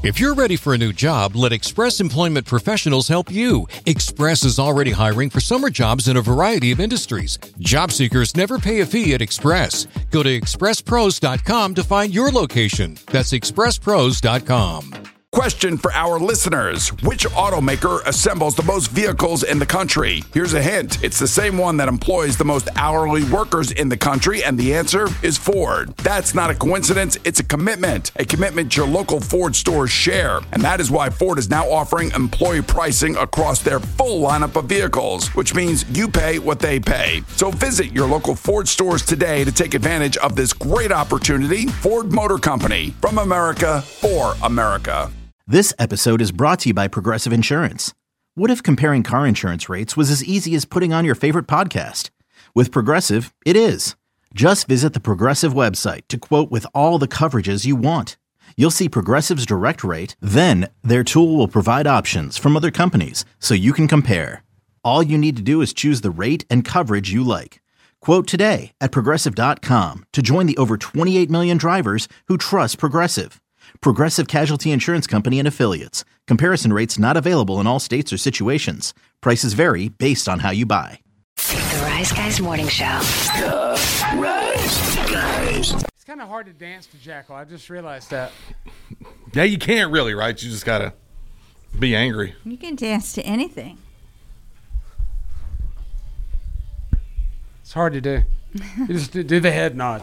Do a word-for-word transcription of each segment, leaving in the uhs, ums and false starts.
If you're ready for a new job, let Express Employment Professionals help you. Express is already hiring for summer jobs in a variety of industries. Job seekers never pay a fee at Express. Go to express pros dot com to find your location. That's express pros dot com. Question for our listeners. Which automaker assembles the most vehicles in the country? Here's a hint. It's the same one that employs the most hourly workers in the country, and the answer is Ford. That's not a coincidence. It's a commitment. A commitment your local Ford stores share. And that is why Ford is now offering employee pricing across their full lineup of vehicles, which means you pay what they pay. So visit your local Ford stores today to take advantage of this great opportunity. Ford Motor Company. From America, for America. This episode is brought to you by Progressive Insurance. What if comparing car insurance rates was as easy as putting on your favorite podcast? With Progressive, it is. Just visit the Progressive website to quote with all the coverages you want. You'll see Progressive's direct rate, then their tool will provide options from other companies so you can compare. All you need to do is choose the rate and coverage you like. Quote today at progressive dot com to join the over twenty-eight million drivers who trust Progressive. Progressive Casualty Insurance Company and Affiliates. Comparison rates not available in all states or situations. Prices vary based on how you buy. The Rise Guys Morning Show. The Rise Guys. It's kind of hard to dance to Jackal. I just realized that. Yeah, you can't really, right? You just got to be angry. You can dance to anything. It's hard to do. You just do, do the head nod.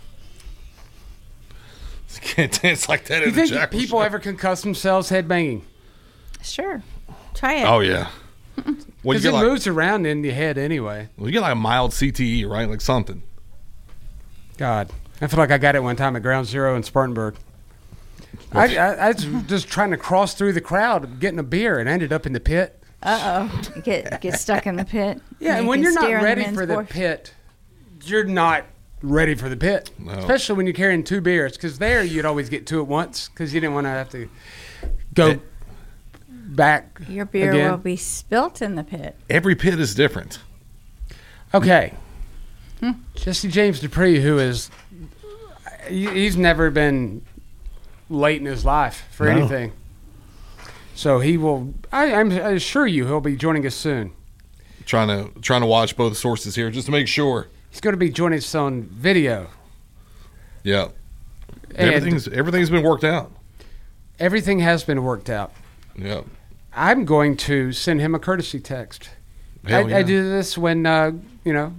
You can't dance like that You in a think Jackal people show. ever concuss themselves head banging? Sure. Try it. Oh, yeah. Well, you Because get it like, moves around in your head anyway. well, you get like a mild C T E, right? Like something. God. I feel like I got it one time at Ground Zero in Spartanburg. I, I, I was just trying to cross through the crowd getting a beer and ended up in the pit. Uh-oh. Get get stuck in the pit. Yeah, and you when can you're not steer on ready men's for the board. pit, you're not ready for the pit. No. Especially when you're carrying two beers. Because there you'd always get two at once because you didn't want to have to go Hey. back Your beer again. will be spilt in the pit. Every pit is different. Okay. Jesse James Dupree, who is, he- he's never been late in his life for No. anything. So he will, I, I'm, I assure you he'll be joining us soon. Trying to trying to watch both sources here just to make sure. He's going to be joining us on video. Yeah. And Everything's everything's been worked out. everything has been worked out. Yeah. I'm going to send him a courtesy text. I, Hell yeah. I do this when, uh, you know,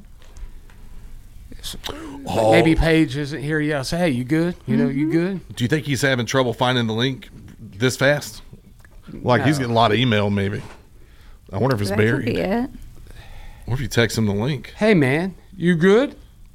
Oh. maybe Paige isn't here yet. I'll say, hey, you good? You know, you good? Do you think he's having trouble finding the link this fast? Like he's No. getting a lot of email, maybe. I wonder if it's That could buried. be it. What if you text him the link, Hey, man, you good?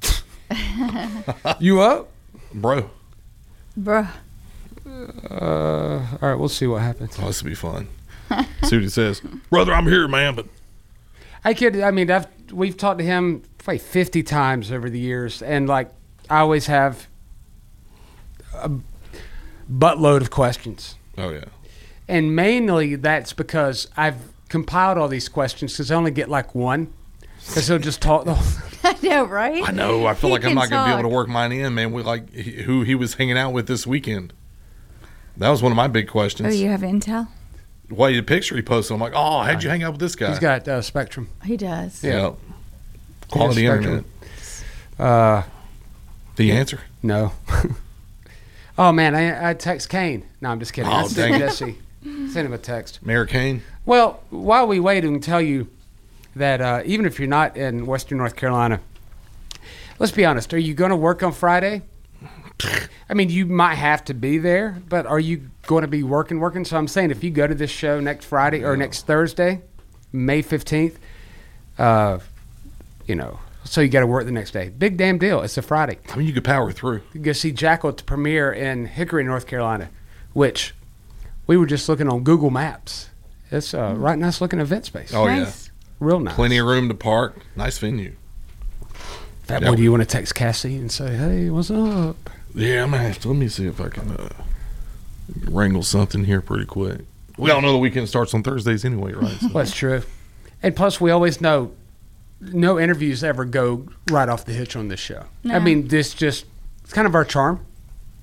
You up? bro? Bruh. Uh, all right, we'll see what happens. Oh, this will be fun. See what he says, brother. I'm here, man. But I could. I mean, I've we've talked to him probably fifty times over the years, and like I always have a buttload of questions, oh yeah, and mainly that's because I've compiled all these questions because I only get like one, because he'll just talk the whole. I know, right? I know. I feel He like I'm can not gonna be able talk. to work mine in, man. With like he- who he was hanging out with this weekend. That was one of my big Oh, questions. you have intel? Well, the picture he posted, I'm like, oh, how'd you hang out with this guy? He's got uh, Spectrum. He does. yeah. Quality Yeah, internet. Spectrum. Uh, The answer. no. Oh man, I I text Kane. No, I'm just kidding. Oh, I sent dang it. Jesse. Send him a text. Mayor Kane. Well, while we wait, I can tell you that uh, even if you're not in Western North Carolina, let's be honest. Are you going to work on Friday? I mean, you might have to be there, but are you going to be working, working? So I'm saying if you go to this show next Friday or next Thursday, May fifteenth, uh, you know, so you got to work the next day. Big damn deal. It's a Friday. I mean, you could power through. You go see Jackal at the premiere in Hickory, North Carolina, which we were just looking on Google Maps. It's a right nice looking event space. Oh Nice. Real nice. yeah, plenty of room to park. Nice venue. Fat Yeah. boy, do you want to text Cassie and say, hey, what's up? Yeah, I'm gonna have to. Let me see if I can uh, wrangle something here pretty quick. We all know the weekend starts on Thursdays anyway, right? So- Well, that's true. And plus, we always know no interviews ever go right off the hitch on this show. No. I mean, this just, it's kind of our charm.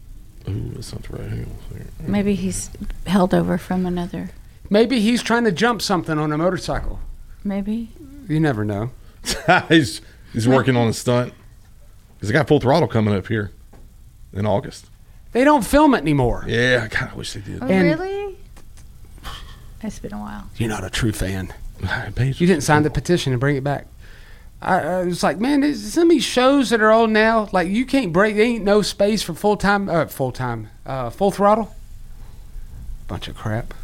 Ooh, that's not the right. Hang on a second. Maybe he's held over from another. Maybe he's trying to jump something on a motorcycle. Maybe. You never know. he's he's working on a stunt. Because I got Full Throttle coming up here in August. They don't film it anymore. Yeah, I kind of wish they did. Oh, And- really? It's been a while. You're not a true fan. Paige- You didn't sign the petition and bring it back. I, I was like, man, there's some of these shows that are on now, like you can't break. There ain't no space for full time, uh, full time, uh, Full Throttle. Bunch of crap.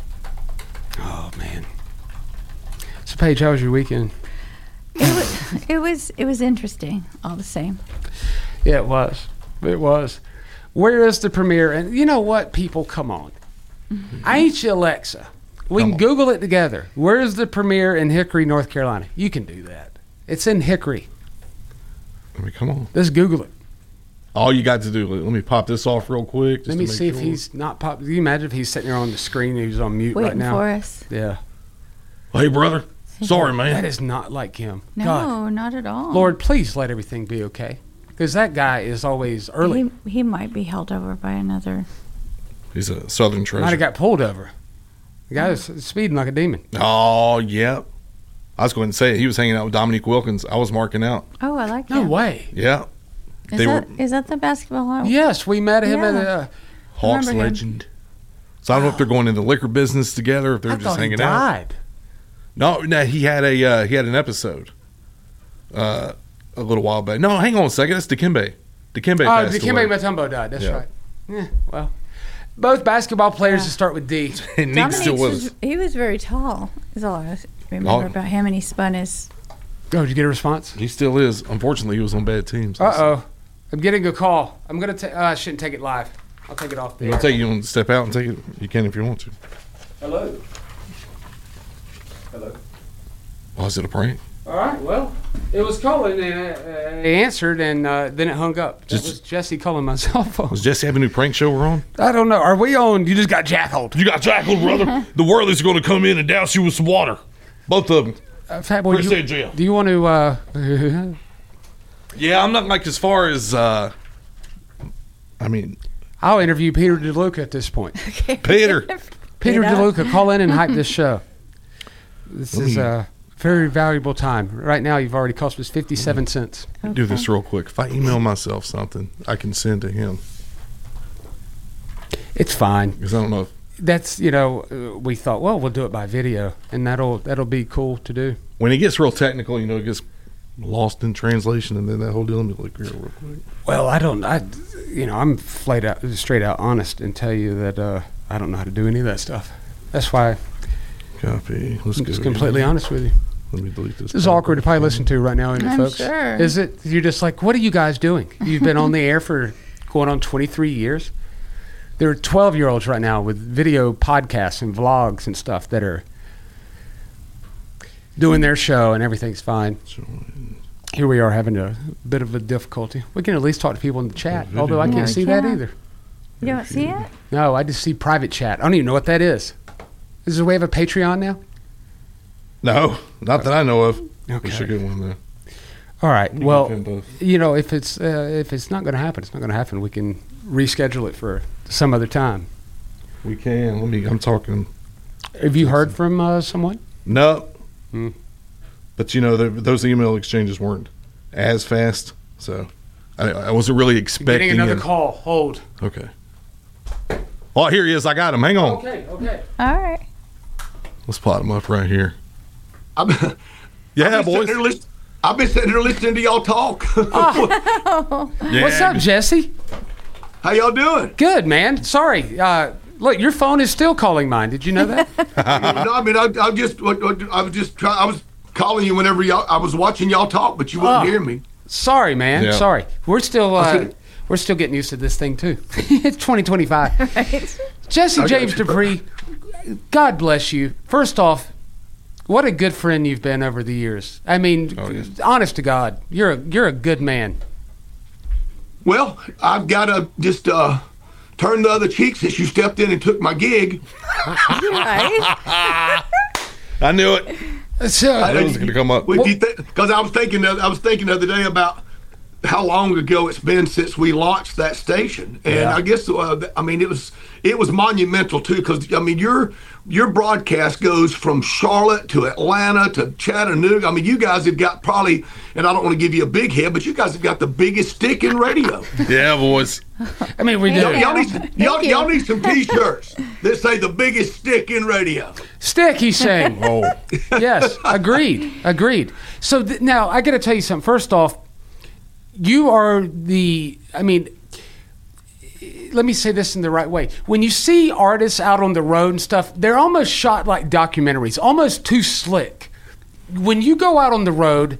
Oh man. So Paige, how was your weekend? It was, it was it was interesting all the same. Yeah, it was. It was. Where is the premiere? And you know what, people, come on. I ain't you Alexa. We Come can on. Google it together. Where is the premiere in Hickory, North Carolina? You can do that. It's in Hickory. I mean, come on. Just Google it. All you got to do, let me pop this off real quick. Just Let to me make see if sure. he's not pop. Can you imagine if he's sitting there on the screen and he's on mute right Waiting now? for us. Yeah. Hey, brother. Sorry, man. That is not like him. No, God. not at all. Lord, please let everything be okay. Because that guy is always early. He, he might be held over by another. He's a Southern Might treasure. have got pulled over. The guy was speeding like a demon. Oh, yeah. I was going to say, he was hanging out with Dominique Wilkins. I was marking out. Oh, I like No him. way. Yeah. Is They that, were is that the basketball? Yes, we met him at Yeah. a. Hawks remember him. legend. So I don't know if they're going into the liquor business together, if they're I just thought he hanging out. died. No, no, he had a uh, he had an episode uh, a little while back. No, hang on a second. That's Dikembe. Dikembe Oh, passed Dikembe away. Mutombo died. That's Yeah. right. Yeah, well. Both basketball players that start with D. And Nick still Dominique's was. He was very tall. Is all I remember Oh. about him, and he spun his. Oh, did you get a response? He still is. Unfortunately, he was on bad teams. Uh oh. I'm getting a call. I'm going to take. Uh, I shouldn't take it live. I'll take it off the You air. want to take you want to step out and take it? You can if you want to. Hello. Hello. Oh, is it a prank? All right. Well, it was calling and uh, uh, he answered and uh, then it hung up. That Just- was Jesse calling my cell phone. Was Jesse have a new prank show we're on? I don't know. Are we on? You just got jackaled. You got tackled, brother. The Whirlies are going to come in and douse you with some water. Both of them. Uh, Fat boy, Chris you, said jail. do you want to? Uh, Yeah, I'm not like as far as. Uh, I mean, I'll interview Peter DeLuca at this point. Peter. Peter Peter. DeLuca, call in and hype this show. This Let is me- a very valuable time. Right now, you've already cost us fifty-seven cents. Do this real quick. If I email myself something, I can send to him It's fine. because I don't know. If, That's you know uh, we thought well we'll do it by video and that'll that'll be cool to do. when it gets real technical, you know, it gets lost in translation, and then that whole deal. Let me look here real quick. Well, I don't. I you know I'm flat out straight out honest and tell you that uh, I don't know how to do any of that stuff. That's why Copy. Let's I'm go just here. completely honest with you. Let me delete this. This is awkward to probably listen to right now, isn't it, I'm folks? sure. Is it? You're just like, what are you guys doing? You've been on the air for going on twenty-three years. There are twelve-year-olds right now with video podcasts and vlogs and stuff that are doing their show and everything's fine. Here we are having a bit of a difficulty. We can at least talk to people in the chat, Video. although I No, can't we see that can't. either. You don't see it? No, I just see private chat. I don't even know what that is. Is there a way of a Patreon now? No, not that I know of. Okay. We should get one though. All right. Well, We can both. you know, if it's uh, if it's not going to happen, it's not going to happen. We can reschedule it for some other time. We can. Let me. I'm talking. Have you heard from uh, someone? No. Hmm. But you know, the, those email exchanges weren't as fast, so I, I wasn't really expecting. Getting another it. call. Hold. Okay. Oh, here he is. I got him. Hang on. Okay. Okay. All right. Let's plot him up right here. I've been, Yeah, I've been boys. sitting here listen- I've been sitting here listening to y'all talk. Yeah, What's up, Jesse? How y'all doing? Good, man. Sorry. Uh, look, your phone is still calling mine. Did you know that? no, I mean, I, I just, I was just trying. I was calling you whenever y'all. I was watching y'all talk, but you wouldn't Oh. hear me. Sorry, man. Yeah. Sorry. We're still uh, Okay. we're still getting used to this thing too. It's twenty twenty-five. Jesse I got James you. Dupree, God bless you. First off, what a good friend you've been over the years. I mean, Oh, yeah. honest to God, you're a, you're a good man. Well, I've got to just uh, turn the other cheek since you stepped in and took my gig. Right? I knew it. So, I knew it was going to come up. Because I was thinking, the- I was thinking the other day about how long ago it's been since we launched that station, and Yeah. I guess uh, I mean it was it was monumental too, because I mean your your broadcast goes from Charlotte to Atlanta to Chattanooga. I mean, you guys have got probably, and I don't want to give you a big head, but you guys have got the biggest stick in radio. Yeah, boys. I mean, we do. Y'all, y'all need some, y'all, y'all need some T-shirts that say the biggest stick in radio. Stick, he's saying. Oh, Yes, agreed, agreed. So th- now I got to tell you something. First off, you are the, I mean, let me say this in the right way. When you see artists out on the road and stuff, they're almost shot like documentaries, almost too slick. When you go out on the road,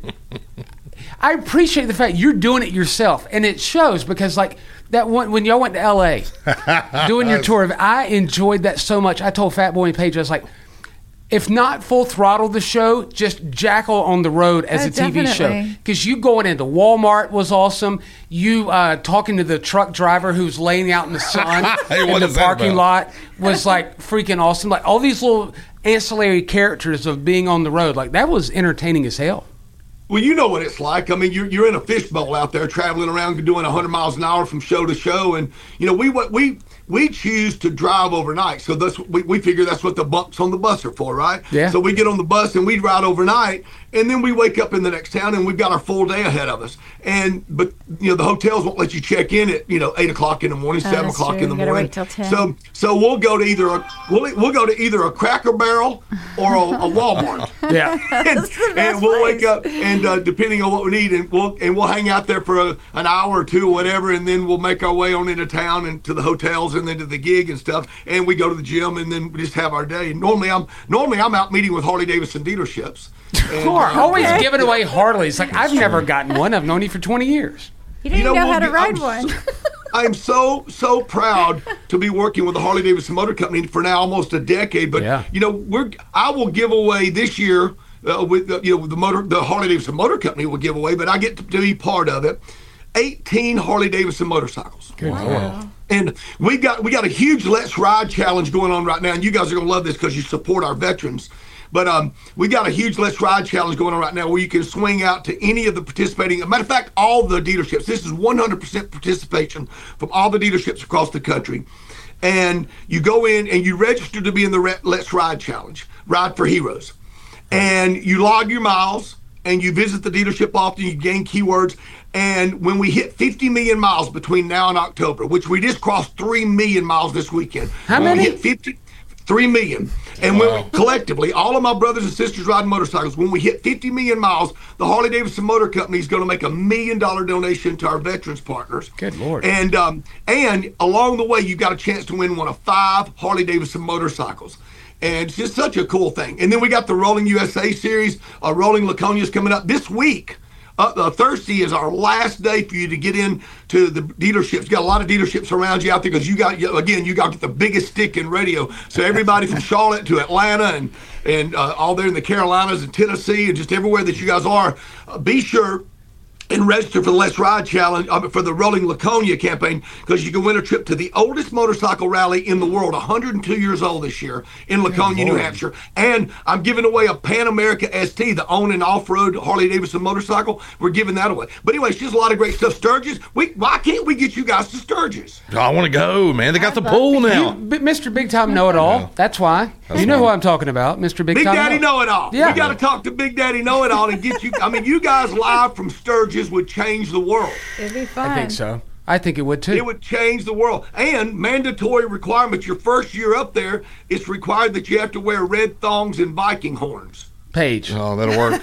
I appreciate the fact you're doing it yourself, and it shows, because like that one when y'all went to L A doing your tour, I enjoyed that so much. I told Fat Boy and Paige, I was like, if not Full Throttle the show, just Jackal on the road as Oh, a T V show. definitely. Because you going into Walmart was awesome. You uh, talking to the truck driver who's laying out in the sun Hey, in what the is that parking about? lot was like freaking awesome. Like all these little ancillary characters of being on the road, like that was entertaining as hell. Well, you know what it's like. I mean, you're you're in a fishbowl out there, traveling around, doing one hundred miles an hour from show to show, and you know we we we choose to drive overnight. So that's we we figure that's what the bumps on the bus are for, right? Yeah. So we get on the bus and we ride overnight, and then we wake up in the next town, and we've got our full day ahead of us. And but you know the hotels won't let you check in at you know eight o'clock in the morning, Oh, seven that's o'clock true. in the You gotta morning. wait till ten. So so we'll go to either a we'll we'll go to either a Cracker Barrel or a, a Walmart. Yeah. and, That's the best and we'll place. wake up and uh, depending on what we need, and we'll and we'll hang out there for a, an hour or two or whatever, and then we'll make our way on into town and to the hotels and then to the gig and stuff, and we go to the gym and then we just have our day. Normally I'm normally I'm out meeting with Harley Davidson dealerships. And, You are uh, always giving away Harleys. Like I've never gotten one. I've known you for twenty years. You didn't You know, know, we'll how to get- ride I'm one. so- I'm so so proud to be working with the Harley Davidson Motor Company for now almost a decade. But Yeah. you know, we're I will give away this year uh, with the, you know the motor the Harley Davidson Motor Company will give away, but I get to, to be part of it. eighteen Harley Davidson motorcycles. Wow. And we got we got a huge Let's Ride challenge going on right now, and you guys are gonna love this because you support our veterans. But um, we got a huge Let's Ride challenge going on right now where you can swing out to any of the participating. As a matter of fact, all the dealerships. This is one hundred percent participation from all the dealerships across the country. And you go in and you register to be in the Re- Let's Ride challenge, Ride for Heroes. And you log your miles and you visit the dealership often, you gain keywords. And when we hit fifty million miles between now and October, which we just crossed three million miles this weekend. How when many? We hit fifty, three million. And when we, collectively, all of my brothers and sisters riding motorcycles, when we hit fifty million miles, the Harley Davidson Motor Company is going to make a million dollar donation to our veterans partners. Good Lord. And um, and along the way, you got a chance to win one of five Harley Davidson motorcycles. And it's just such a cool thing. And then we got the Rolling U S A series. Uh, Rolling Laconia is coming up this week. Uh, uh, Thursday is our last day for you to get in to the dealerships. You got a lot of dealerships around you out there because you got, you- again, you got the biggest stick in radio. So everybody from Charlotte to Atlanta and and uh, all there in the Carolinas and Tennessee and just everywhere that you guys are, uh, be sure and register for the Let's Ride Challenge, uh, for the Rolling Laconia campaign, because you can win a trip to the oldest motorcycle rally in the world, one hundred two years old this year, in Laconia, New Hampshire. And I'm giving away a Pan America S T, the on and off-road Harley Davidson motorcycle. We're giving that away. But anyway, it's just a lot of great stuff. Sturgis, we, why can't we get you guys to Sturgis? I want to go, man. They got the pool now. You, Mister Big Time Know It All. That's why. you know who I'm talking about, Mister Big, Big Time Daddy Know. Know It All. Yeah. We got to talk to Big Daddy Know It All and get you. I mean, you guys live from Sturgis would change the world. It'd be fun. I think so. I think it would too. It would change the world. And mandatory requirements, your first year up there, it's required that you have to wear red thongs and Viking horns. Paige. Oh, that'll work.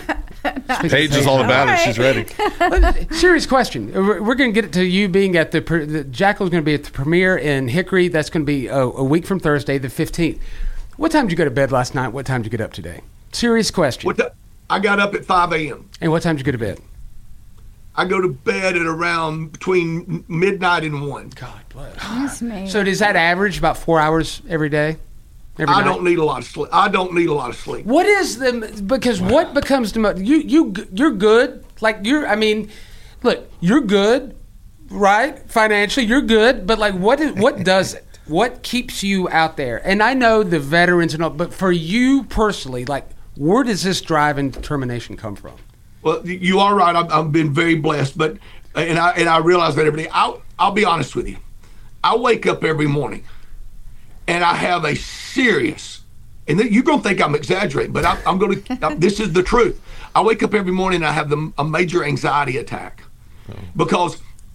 Paige is all about it. She's ready. Serious question. We're, we're going to get it to you being at the, pre- the Jackal's going to be at the premiere in Hickory. That's going to be a, a week from Thursday, the fifteenth. What time did you go to bed last night? What time did you get up today? Serious question. What the, I got up at five a.m. And what time did you go to bed? I go to bed at around between midnight and one. God bless. That's me. So does that average about four hours every day? Every I night? don't need a lot of sleep. I don't need a lot of sleep. What is the because what becomes the mo- you you you're good like you're I mean look you're good right financially you're good but like what is what does it what keeps you out there? And I know the veterans and all, but for you personally, like where does this drive and determination come from? Well, you are right. I've, I've been very blessed, but and I and I realize that every day. I'll I'll be honest with you. I wake up every morning, and I have a serious, and you're gonna think I'm exaggerating, but I, I'm gonna. This is the truth. I wake up every morning and I have the, a major anxiety attack oh. because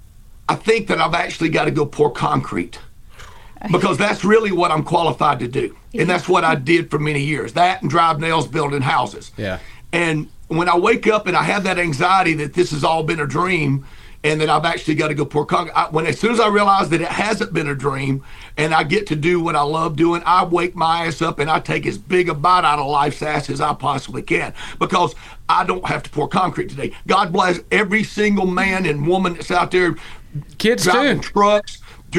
I think that I've actually got to go pour concrete. Because that's really what I'm qualified to do. And that's what I did for many years. That and drive nails building houses. Yeah. And when I wake up and I have that anxiety that this has all been a dream and that I've actually got to go pour concrete, I, when as soon as I realize that it hasn't been a dream and I get to do what I love doing, I wake my ass up and I take as big a bite out of life's ass as I possibly can. Because I don't have to pour concrete today. God bless every single man and woman that's out there Kids driving too. trucks.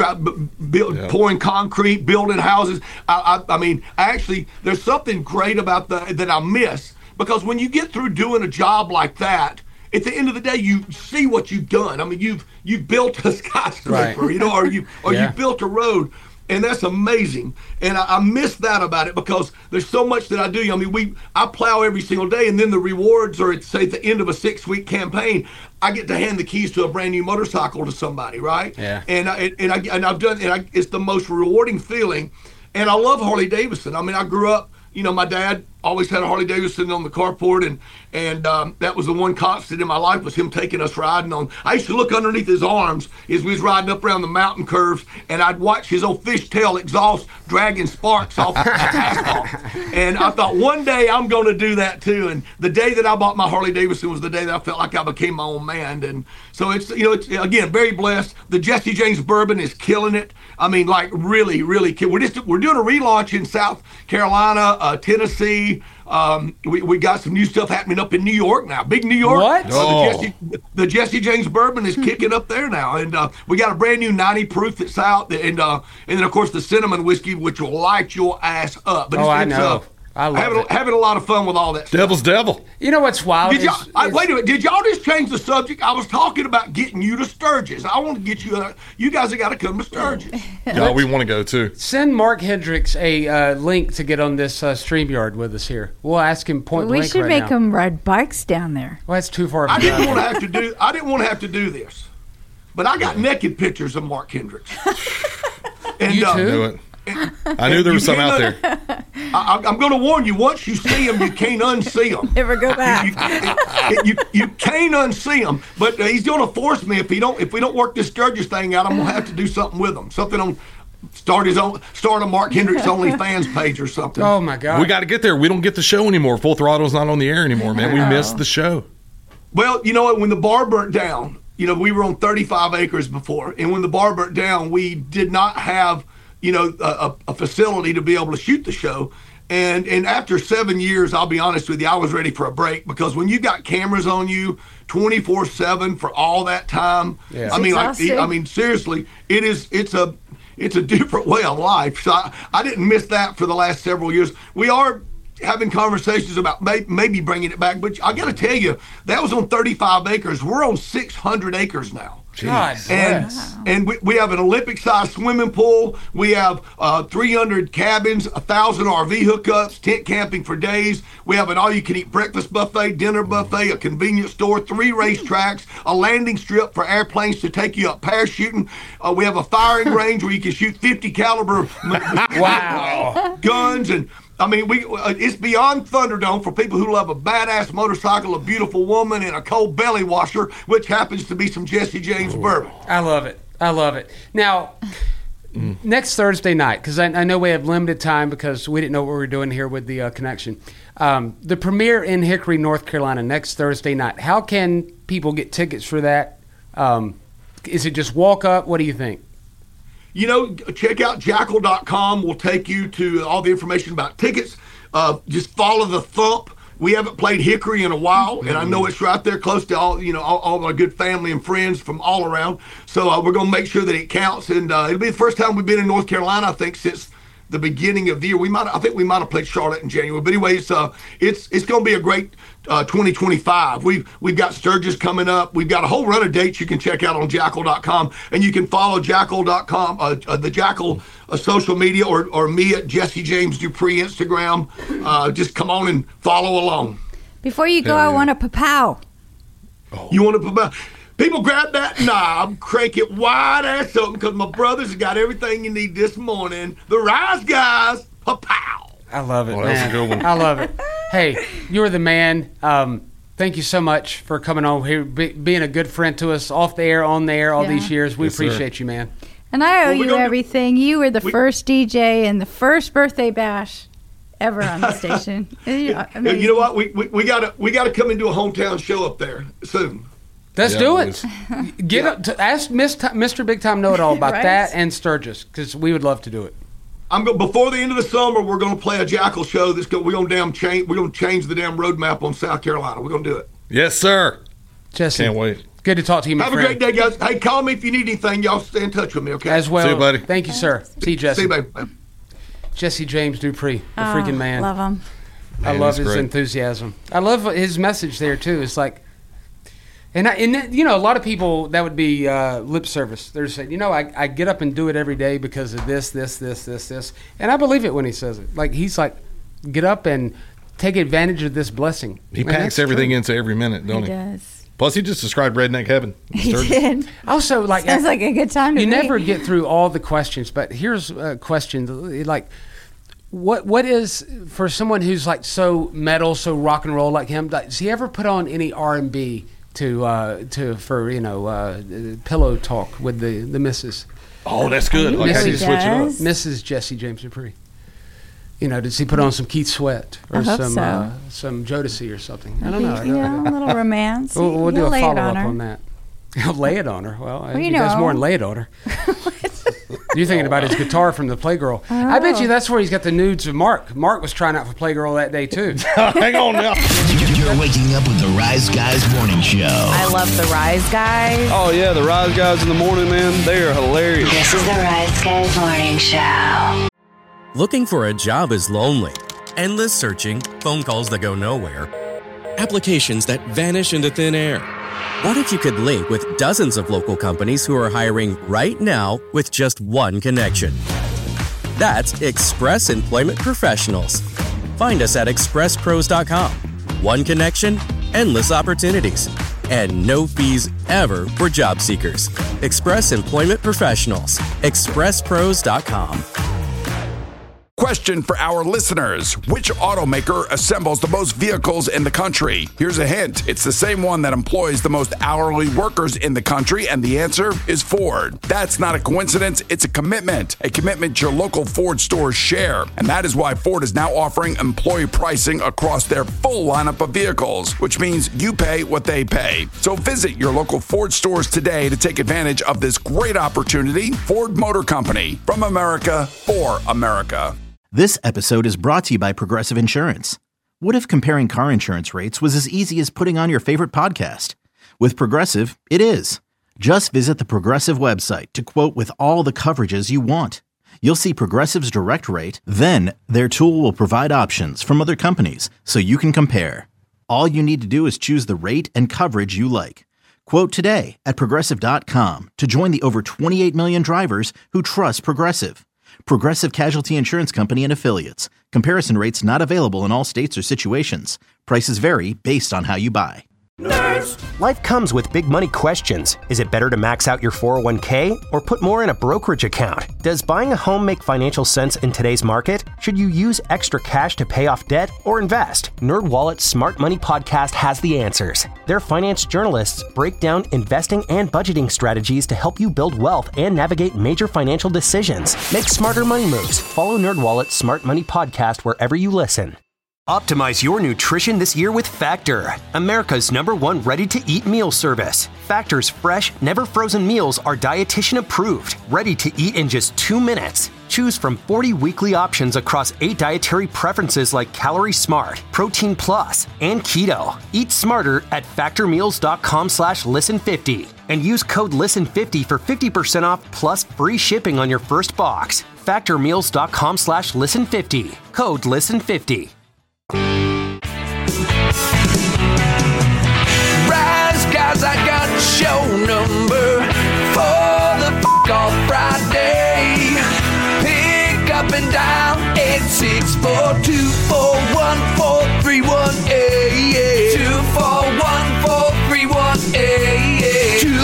Build, yeah. pouring concrete, building houses. I, I, I mean, actually, there's something great about the that I miss because when you get through doing a job like that, at the end of the day, you see what you've done. I mean, you've you've built a skyscraper, right. you know, or you or yeah. you built a road. And that's amazing. And I, I miss that about it because there's so much that I do. I mean, we I plow every single day, and then the rewards are at, say, at the end of a six-week campaign, I get to hand the keys to a brand new motorcycle to somebody, right? Yeah. And I, and I and I've done, and I, it's the most rewarding feeling. And I love Harley Davidson. I mean, I grew up. You know, my dad always had a Harley Davidson on the carport, and and um, that was the one constant in my life was him taking us riding on. I used to look underneath his arms as we was riding up around the mountain curves, and I'd watch his old fishtail exhaust dragging sparks off the asphalt. And I thought one day I'm going to do that too. And the day that I bought my Harley Davidson was the day that I felt like I became my own man. And so it's, you know, it's again very blessed. The Jesse James bourbon is killing it. I mean, like really, really kill. We're just we're doing a relaunch in South Carolina, uh, Tennessee. Um, we, we got some new stuff happening up in New York now. Big New York. What? Uh, Oh. the, Jesse, the Jesse James bourbon is kicking up there now, and uh, we got a brand new ninety proof that's out, and uh, and then of course the cinnamon whiskey, which will light your ass up. But Oh, it's, I it's, know. Uh, I love having, it. having a lot of fun with all that stuff. Devil's devil. You know what's wild? Did y'all, is- I, is- wait a minute. Did y'all just change the subject? I was talking about getting you to Sturgis. I want to get you. Uh, you guys have got to come to Sturgis. Yeah, we want to go too. Send Mark Hendricks a uh, link to get on this uh, StreamYard with us here. We'll ask him point We blank should right make now. them ride bikes down there. Well, that's too far. I of a didn't drive. want to have to do. I didn't want to have to do this, but I got naked pictures of Mark Hendricks. And, You uh, too? Do it. I knew there was some out there. I, I'm going to warn you. Once you see him, you can't unsee him. Never go back. You, you, you can't unsee him. But uh, he's going to force me if he don't. If we don't work this Sturgis thing out, I'm going to have to do something with him. Something on start his own. Start a Mark Hendricks OnlyFans page or something. Oh my God! We got to get there. We don't get the show anymore. Full Throttle's not on the air anymore, man. We missed the show. Well, you know what? When the bar burnt down, you know, we were on thirty-five acres before, and when the bar burnt down, we did not have, you know, a, a facility to be able to shoot the show. And and after seven years, I'll be honest with you, I was ready for a break because when you got cameras on you twenty-four seven for all that time, Yeah. I mean, like, exhausting. I mean, seriously, it is. It's a it's a different way of life. So I, I didn't miss that for the last several years. We are having conversations about may, maybe bringing it back, but I got to tell you, that was on thirty-five acres. We're on six hundred acres now. God And bless. and we, we have an Olympic-sized swimming pool. We have uh, three hundred cabins, one thousand R V hookups, tent camping for days. We have an all-you-can-eat breakfast buffet, dinner buffet, a convenience store, three racetracks, a landing strip for airplanes to take you up parachuting. Uh, we have a firing range where you can shoot fifty caliber Wow. guns and. I mean, we uh, it's beyond Thunderdome for people who love a badass motorcycle, a beautiful woman, and a cold belly washer, which happens to be some Jesse James bourbon. I love it. I love it. Now, next Thursday night, because I, I know we have limited time because we didn't know what we were doing here with the uh, connection. Um, the premiere in Hickory, North Carolina, next Thursday night. How can people get tickets for that? Um, is it just walk up? What do you think? You know, check out jackal dot com. We'll take you to all the information about tickets. Uh, just follow the thump. We haven't played Hickory in a while, and I know it's right there close to all, you know, all, all our good family and friends from all around. So uh, we're going to make sure that it counts, and uh, it'll be the first time we've been in North Carolina, I think, since the beginning of the year. We might, I think we might have played Charlotte in January, but anyways, uh, it's it's going to be a great uh, twenty twenty-five. We've we've got Sturgis coming up. We've got a whole run of dates you can check out on jackal dot com, and you can follow jackal dot com, uh, uh, the Jackal uh, social media, or or me at Jesse James Dupree Instagram. Uh, just come on and follow along. Before you go, Hell I yeah. want a papow. You want to People grab that knob, crank it wide ass open because my brothers have got everything you need this morning. The Rise Guys, pa-pow. I love it, Oh, man. that's a good one. I love it. Hey, you're the man. Um, thank you so much for coming on here, be, being a good friend to us off the air, on the air, all Yeah. these years. We Yes, sir. appreciate you, man. And I owe Well, we're you gonna- everything. You were the we- first D J and the first birthday bash ever on the station. Yeah, Hey, you know what? We, we, we gotta we gotta come and do a hometown show up there soon. Let's Yeah, do it it. Get up to ask Mister Big Time Know It All about Right. that and Sturgis, because we would love to do it. I'm go before the end of the summer. We're gonna play a Jackal show. That's go. We're gonna damn change. We're gonna change the damn roadmap on South Carolina. We're gonna do it. Yes, sir. Jesse, Can't wait. good to talk to you, my Have a friend. great day, guys. Hey, call me if you need anything. Y'all stay in touch with me, okay? As well. See you, buddy. Thank you, sir. See you, Jesse. See you, babe. Jesse James Dupree, the Oh, freaking man. Love him. I Man, love he's his great. enthusiasm. I love his message there too. It's like, and I, and you know, a lot of people that would be uh, lip service. They're saying, you know, I, I get up and do it every day because of this, this, this, this, this, and I believe it when he says it. Like he's like, get up and take advantage of this blessing. He And packs that's everything true. into every minute, He don't he? does. Plus, he just described redneck heaven. He Sturgis. did. Also, like Sounds like a good time to you me. never get through all the questions, but here's a question: like, what what is for someone who's like so metal, so rock and roll like him? Like, does he ever put on any R and B to uh, to for you know uh, pillow talk with the the missus, Oh, that's good. Like how Yes, you he switch it up. does. Missus Jesse James Dupree? You know, does he put on some Keith Sweat or I hope some so. uh, some Jodeci or something? I don't know. I You don't know, a little romance. We'll, we'll do He'll a lay it follow up her. on that. He'll lay it on her. Well, you he does know. more than lay it on her. You're thinking about his guitar from the Playgirl. I bet you Oh. that's where he's got the nudes of Mark. Mark was trying out for Playgirl that day too. Hang on now. You're waking up with the Rise Guys Morning Show. I love the Rise Guys. Oh, yeah, the Rise Guys in the morning, man. They are hilarious. This is the Rise Guys Morning Show. Looking for a job is lonely. Endless searching, phone calls that go nowhere, applications that vanish into thin air. What if you could link with dozens of local companies who are hiring right now with just one connection? That's Express Employment Professionals. Find us at express pros dot com. One connection, endless opportunities, and no fees ever for job seekers. Express Employment Professionals. express pros dot com. Question for our listeners. Which automaker assembles the most vehicles in the country? Here's a hint. It's the same one that employs the most hourly workers in the country, and the answer is Ford. That's not a coincidence. It's a commitment. A commitment your local Ford stores share. And that is why Ford is now offering employee pricing across their full lineup of vehicles, which means you pay what they pay. So visit your local Ford stores today to take advantage of this great opportunity. Ford Motor Company. From America, for America. This episode is brought to you by Progressive Insurance. What if comparing car insurance rates was as easy as putting on your favorite podcast? With Progressive, it is. Just visit the Progressive website to quote with all the coverages you want. You'll see Progressive's direct rate, then their tool will provide options from other companies so you can compare. All you need to do is choose the rate and coverage you like. Quote today at progressive dot com to join the over twenty-eight million drivers who trust Progressive. Progressive Casualty Insurance Company and Affiliates. Comparison rates not available in all states or situations. Prices vary based on how you buy. Life comes with big money questions. Is it better to max out your four oh one k or put more in a brokerage account? Does buying a home make financial sense in today's market? Should you use extra cash to pay off debt or invest? NerdWallet's Smart Money Podcast has the answers. Their finance journalists break down investing and budgeting strategies to help you build wealth and navigate major financial decisions. Make smarter money moves. Follow NerdWallet's Smart Money Podcast wherever you listen. Optimize your nutrition this year with Factor, America's number one ready-to-eat meal service. Factor's fresh, never-frozen meals are dietitian approved, ready to eat in just two minutes. Choose from forty weekly options across eight dietary preferences like Calorie Smart, Protein Plus, and Keto. Eat smarter at factormeals.com slash listen fifty and use code listen fifty for fifty percent off plus free shipping on your first box. Factormeals.com slash listen fifty. Code listen fifty. Rise Guys, I got show number for the f*** off Friday. Pick up and dial eight six four, two four one, four three one eight. two four one, four three one eight. two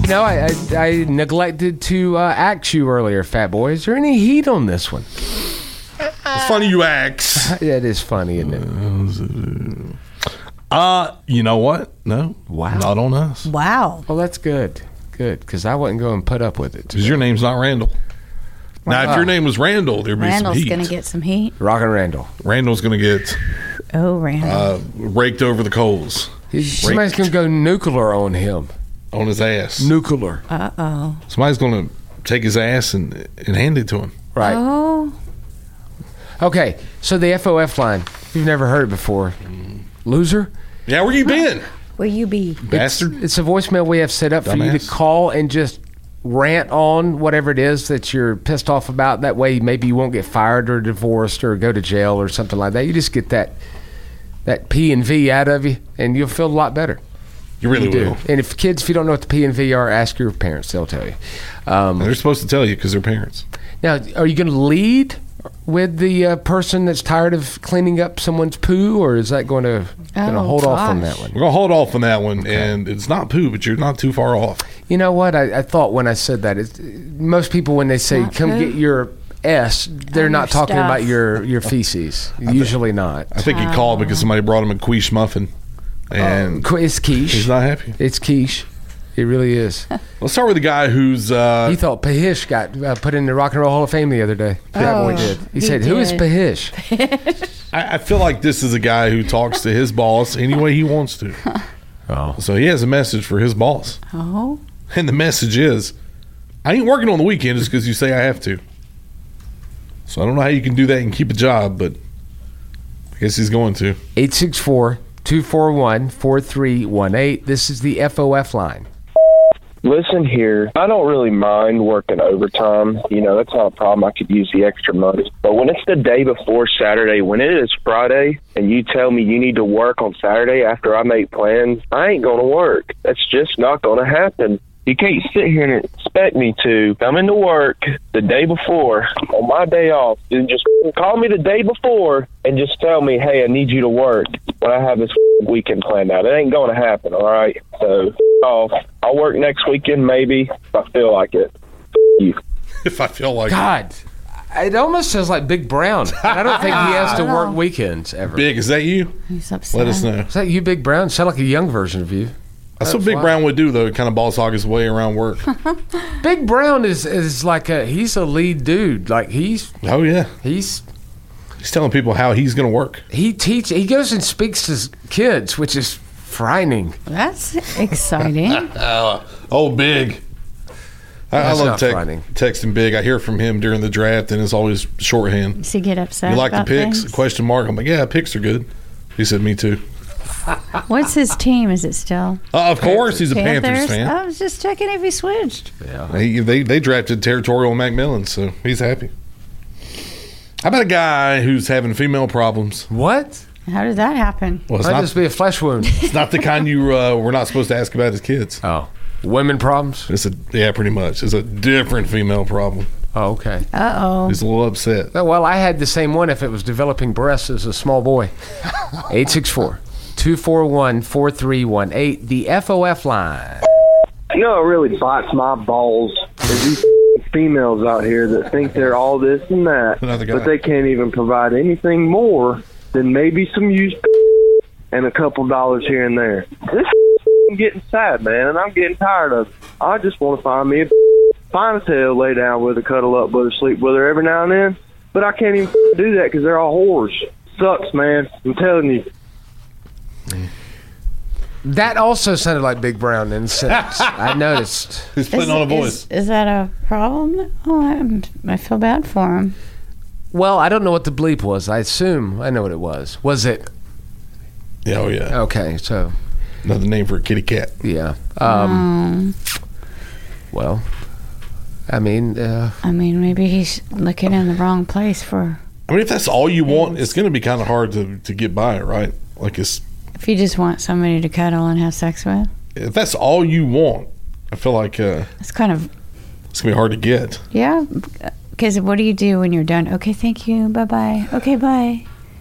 You know, I, I, I neglected to uh, ask you earlier, Fat Boy. Is there any heat on this one? It's funny you ask. It is funny, isn't it? Uh, you know what? No. Wow. Not on us. Wow. Well, that's good. Good, because I wasn't going to put up with it. Because your name's not Randall. Now, Wow. if your name was Randall, there'd be Randall's some heat. going to get some heat. Rockin' Randall. Randall's going to get Oh, Randall. uh, raked over the coals. Somebody's going to go nuclear on him. On his ass. Nuclear. Uh-oh. Somebody's going to take his ass and, and hand it to him. Right. Oh. Okay, so the F O F line. If you've never heard it before. Loser? Yeah, where you been? Where you be? Bastard. It's, it's a voicemail we have set up for you to Dumbass. call and just rant on whatever it is that you're pissed off about. That way maybe you won't get fired or divorced or go to jail or something like that. You just get that that P and V out of you and you'll feel a lot better. You really do. will. And if kids, if you don't know what the P and V are, ask your parents. They'll tell you. Um, They're supposed to tell you because they're parents. Now, are you going to lead with the uh, person that's tired of cleaning up someone's poo, or is that going to going to Oh, hold off on gosh. that one? We're going to hold off on that one. And it's not poo, but you're not too far off. You know what? I, I thought when I said that, it's, most people when they say Not "come poo? get your S," they're On not your talking stuff. about your your feces. Usually not. I think he called because somebody brought him a quiche muffin. And Qu- it's quiche. he's not happy. It's quiche. It really is. Let's start with the guy who's... Uh, He thought Pahish got uh, put in the Rock and Roll Hall of Fame the other day. That Oh, boy did. He, he said, "Who is did. Pahish?" I, I feel like this is a guy who talks to his boss any way he wants to. Oh, So he has a message for his boss. Oh. And the message is, I ain't working on the weekend just because you say I have to. So I don't know how you can do that and keep a job, but I guess he's going to. eight six four, two four one, four three one eight. This is the F O F line. Listen here, I don't really mind working overtime. You know, that's not a problem. I could use the extra money. But when it's the day before Saturday, when it is Friday, and you tell me you need to work on Saturday after I make plans, I ain't going to work. That's just not going to happen. You can't sit here and expect me to come into work the day before on my day off and just call me the day before and just tell me, hey, I need you to work when I have this weekend planned out. It ain't going to happen, all right? So off. I'll work next weekend maybe if I feel like it. You. If I feel like God, it almost sounds like Big Brown. I don't think he has to I work know. weekends ever. it. Big, is that you? He's upset. Let us know. Is that you, Big Brown? Sound like a young version of you. That's what Big why. Brown would do, though. Kind of boss hog his way around work. Big Brown is is like a he's a lead dude. Like he's Oh, yeah. he's He's telling people how he's going to work. he teach he goes and speaks to kids, which is frightening. That's exciting. Oh, Big. I, I That's love not tec- frightening. texting Big. I hear from him during the draft, and it's always shorthand. Does he get upset You like the about picks? things? Question mark. I'm like, yeah, picks are good. He said, me too. What's his team? Is it still Uh, of course, he's a Panthers, fan. I was just checking if he switched. Yeah. He, they they drafted territorial Macmillan, so he's happy. How about a guy who's having female problems? What? How did that happen? Well, it's Might not, just be a flesh wound. it's not the kind you uh, we're not supposed to ask about his kids. Oh, women problems. It's a yeah, pretty much. It's a different female problem. Oh, okay. Uh oh. He's a little upset. Well, I had the same one if it was developing breasts as a small boy. eight six four, two four one, four three one eight. The F O F line. You know, it really bites my balls is these females out here that think they're all this and that, Another guy. but they can't even provide anything more than maybe some used and a couple dollars here and there. This is getting sad, man, and I'm getting tired of it. I just want to find me a find a tail, lay down with her, cuddle up with her, sleep with her every now and then, but I can't even do that because they're all whores. Sucks, man. I'm telling you. That also sounded like Big Brown in a sense. I noticed. He's putting Is- on a is- voice. Is, that a problem? Oh, I'm, I feel bad for him. Well, I don't know what the bleep was. I assume I know what it was. Was it? Yeah, oh yeah. Okay, so Another name for a kitty cat. yeah. Um, well, I mean, uh, I mean, maybe he's looking in the wrong place for. I mean, if that's all you want, it's going to be kind of hard to, to get by, right? Like, it's If you just want somebody to cuddle and have sex with, if that's all you want, I feel like uh, it's kind of it's going to be hard to get. yeah. Because what do you do when you're done? Okay, thank you. Bye bye. Okay, bye.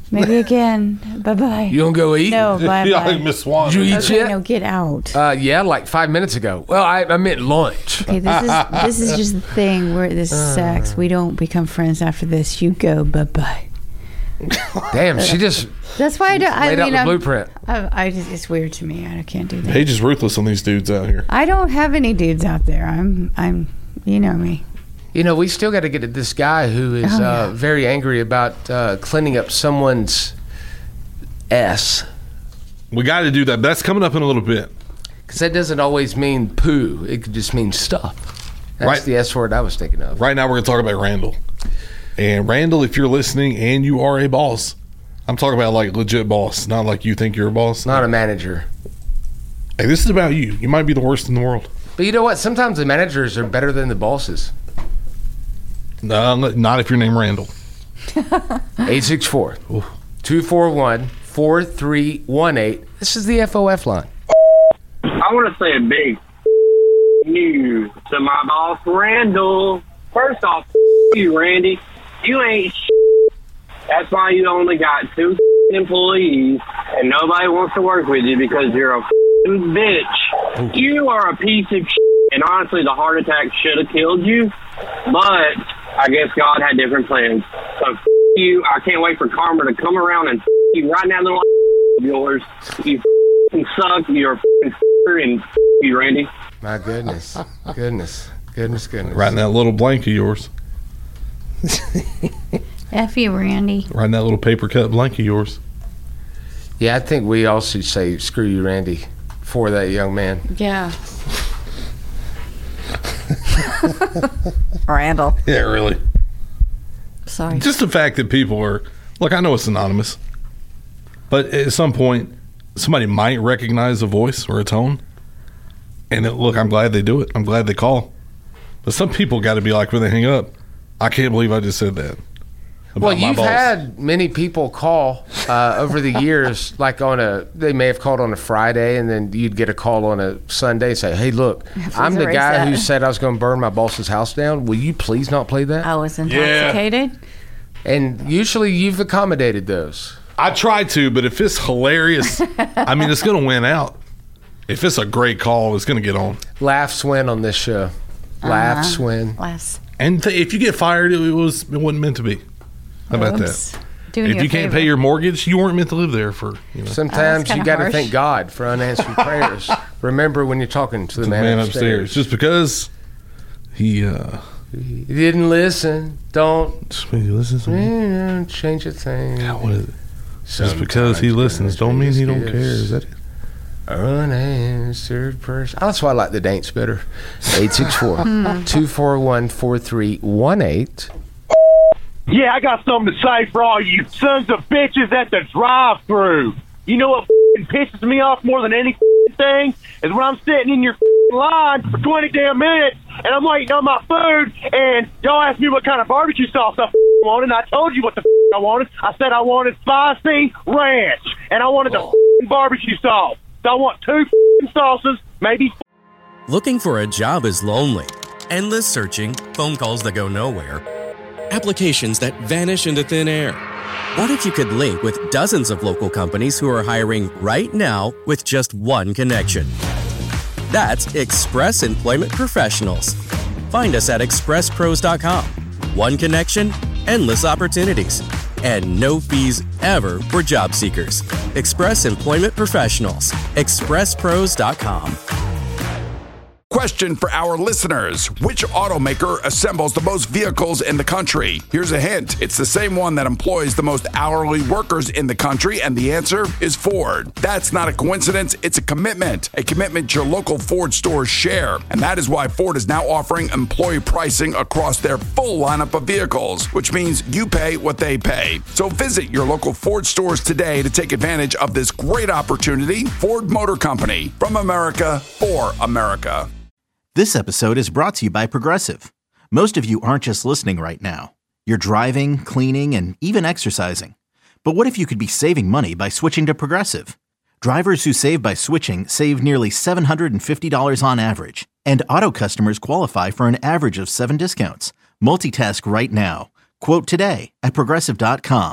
Maybe again. Bye-bye. You gonna go eat? No, bye-bye. Yeah, like Miss Swan. Did you eat Okay, yet? no, get out. Uh, yeah, like five minutes ago. Well, I, I meant lunch. Okay, this is this is just the thing where this is sex. We don't become friends after this. You go, bye-bye. Damn, she just That's why I don't. I laid mean, out the I'm- blueprint. I, I just, it's weird to me. I can't do that. Paige is ruthless on these dudes out here. I don't have any dudes out there. I'm, I'm, you know me. You know, we still got to get at this guy who is Oh, yeah. uh, very angry about uh, cleaning up someone's S. We got to do that. That's coming up in a little bit. Because that doesn't always mean poo. It could just mean stuff. That's Right. the S word I was thinking of. Right now, we're going to talk about Randall. And Randall, if you're listening and you are a boss, I'm talking about like legit boss, not like you think you're a boss. Not a manager. Hey, this is about you. You might be the worst in the world. But you know what? Sometimes the managers are better than the bosses. No, not if you're named Randall. eight six four, two four one, four three one eight. This is the F O F line. I want to say a big you to my boss, Randall. First off, you, Randy. You ain't shit. That's why you only got two employees and nobody wants to work with you because you're a bitch. You are a piece of shit. And honestly, the heart attack should have killed you. But I guess God had different plans. So f- you. I can't wait for karma to come around and f- you right in that little of yours. You f- suck. You're a f- and f- you, Randy. My goodness. Goodness. Goodness, goodness. Right in that little blank of yours. F you, Randy. Right in that little paper cut blank of yours. Yeah, I think we all should say screw you, Randy, for that young man. Yeah. Randall. Yeah, really. Sorry. Just the fact that people are, look, I know it's anonymous, but at some point, somebody might recognize a voice or a tone. And it, look, I'm glad they do it. I'm glad they call. But some people got to be like, when they hang up, I can't believe I just said that. about Well, my you've boss. had many people call uh, over the years, like on a, they may have called on a Friday, and then you'd get a call on a Sunday and say, hey, look, I'm the erase guy that. who said I was going to burn my boss's house down. Will you please not play that? I was intoxicated. And usually you've accommodated those. I try to, but if it's hilarious, I mean, it's going to win out. If it's a great call, it's going to get on. Laughs win on this show. Laughs Uh-huh. win. Laughs. And th- if you get fired, it was it wasn't meant to be. How about Oops. that? Doing if you you a can't favor. pay your mortgage, you weren't meant to live there for, you know. Sometimes kinda you got to harsh. thank God for unanswered prayers. Remember when you're talking to the, the man, man upstairs. upstairs. Just because he, uh, He didn't listen. Don't he listens to me. mm, change a thing. God, what is it? Just because he listens don't mean he don't care. Is that it? Unanswered prayers. Oh, that's why I like the dance better. eight six four, two four one, four three one eight. Yeah, I got something to say for all you sons of bitches at the drive-thru. You know what f***ing pisses me off more than any f***ing thing is when I'm sitting in your f***ing line for twenty damn minutes and I'm waiting on my food and y'all ask me what kind of barbecue sauce I f***ing wanted and I told you what the f*** I wanted. I said I wanted spicy ranch and I wanted the f***ing barbecue sauce. So I want two f***ing sauces, maybe. Looking for a job is lonely. Endless searching, phone calls that go nowhere, applications that vanish into thin air. What if you could link with dozens of local companies who are hiring right now with just one connection? That's Express Employment Professionals. Find us at express pros dot com. One connection, endless opportunities, and no fees ever for job seekers. Express Employment Professionals. express pros dot com. Question for our listeners. Which automaker assembles the most vehicles in the country? Here's a hint. It's the same one that employs the most hourly workers in the country, and the answer is Ford. That's not a coincidence. It's a commitment. A commitment your local Ford stores share. And that is why Ford is now offering employee pricing across their full lineup of vehicles, which means you pay what they pay. So visit your local Ford stores today to take advantage of this great opportunity. Ford Motor Company. From America, for America. This episode is brought to you by Progressive. Most of you aren't just listening right now. You're driving, cleaning, and even exercising. But what if you could be saving money by switching to Progressive? Drivers who save by switching save nearly seven hundred fifty dollars on average. And auto customers qualify for an average of seven discounts. Multitask right now. Quote today at progressive dot com.